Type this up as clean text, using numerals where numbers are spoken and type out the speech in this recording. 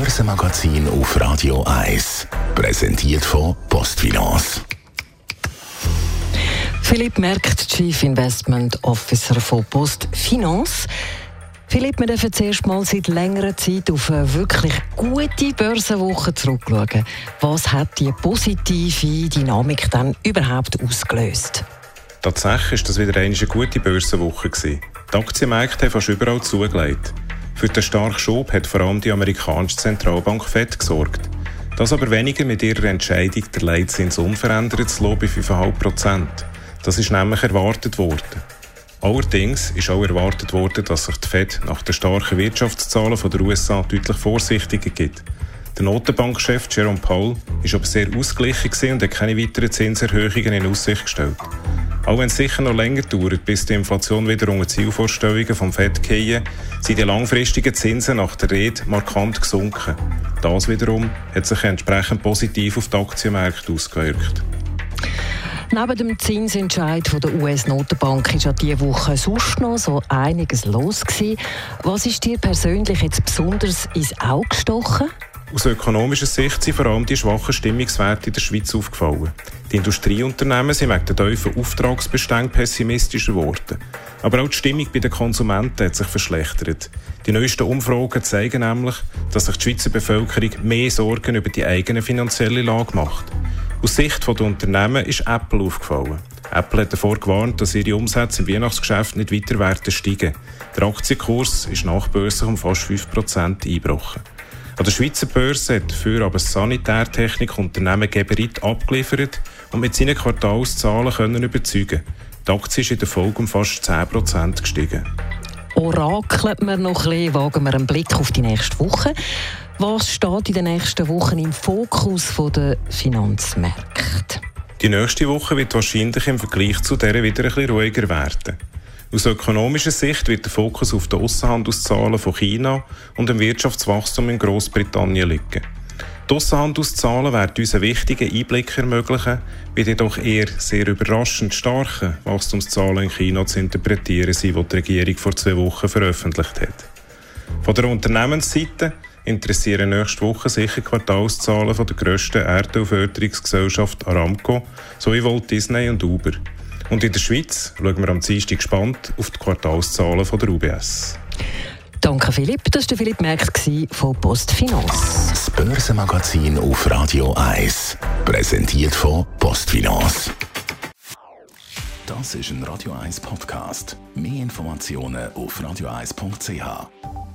Börsenmagazin auf Radio 1. Präsentiert von PostFinance. Philipp Merkt, Chief Investment Officer von PostFinance. Philipp, wir dürfen zuerst mal seit längerer Zeit auf eine wirklich gute Börsenwoche zurückschauen. Was hat die positive Dynamik dann überhaupt ausgelöst? Tatsächlich war das wieder eine gute Börsenwoche. Die Aktienmärkte haben fast überall zugelegt. Für den starken Schub hat vor allem die amerikanische Zentralbank FED gesorgt. Das aber weniger mit ihrer Entscheidung, den Leitzins unverändert zu lassen bei 5,5%. Das ist nämlich erwartet worden. Allerdings ist auch erwartet worden, dass sich die FED nach den starken Wirtschaftszahlen der USA deutlich vorsichtiger gibt. Der Notenbankchef Jerome Powell war aber sehr ausgeglichen und hat keine weiteren Zinserhöhungen in Aussicht gestellt. Auch wenn es sicher noch länger dauert, bis die Inflation wieder unter Zielvorstellungen vom FED fallen, sind die langfristigen Zinsen nach der Rede markant gesunken. Das wiederum hat sich entsprechend positiv auf die Aktienmärkte ausgewirkt. Neben dem Zinsentscheid von der US-Notenbank ist ja diese Woche sonst noch so einiges los gewesen. Was ist dir persönlich jetzt besonders ins Auge gestochen? Aus ökonomischer Sicht sind vor allem die schwachen Stimmungswerte in der Schweiz aufgefallen. Die Industrieunternehmen sind wegen der tiefen Auftragsbestände pessimistischer geworden. Aber auch die Stimmung bei den Konsumenten hat sich verschlechtert. Die neuesten Umfragen zeigen nämlich, dass sich die Schweizer Bevölkerung mehr Sorgen über die eigene finanzielle Lage macht. Aus Sicht der Unternehmen ist Apple aufgefallen. Apple hat davor gewarnt, dass ihre Umsätze im Weihnachtsgeschäft nicht weiter werden steigen. Der Aktienkurs ist nachbörslich um fast 5% eingebrochen. An der Schweizer Börse hat dafür aber das Sanitärtechnikunternehmen Geberit abgeliefert und mit seinen Quartalszahlen können überzeugen. Die Aktie ist in der Folge um fast 10% gestiegen. Orakelt wir noch ein bisschen, wagen wir einen Blick auf die nächste Woche. Was steht in den nächsten Wochen im Fokus der Finanzmärkte? Die nächste Woche wird wahrscheinlich im Vergleich zu dieser wieder ein bisschen ruhiger werden. Aus ökonomischer Sicht wird der Fokus auf die Aussenhandelszahlen von China und dem Wirtschaftswachstum in Grossbritannien liegen. Die Aussenhandelszahlen werden uns einen wichtigen Einblick ermöglichen, wie die doch eher sehr überraschend starken Wachstumszahlen in China zu interpretieren sind, die die Regierung vor 2 Wochen veröffentlicht hat. Von der Unternehmensseite interessieren nächste Woche sicher Quartalszahlen von der grössten Erdölförderungsgesellschaft Aramco sowie Walt Disney und Uber. Und in der Schweiz schauen wir am Dienstag gespannt auf die Quartalszahlen von der UBS. Danke Philipp, das war Philipp Merkt von PostFinance. Das Börsenmagazin auf Radio 1. Präsentiert von PostFinance. Das ist ein Radio 1 Podcast. Mehr Informationen auf radio1.ch.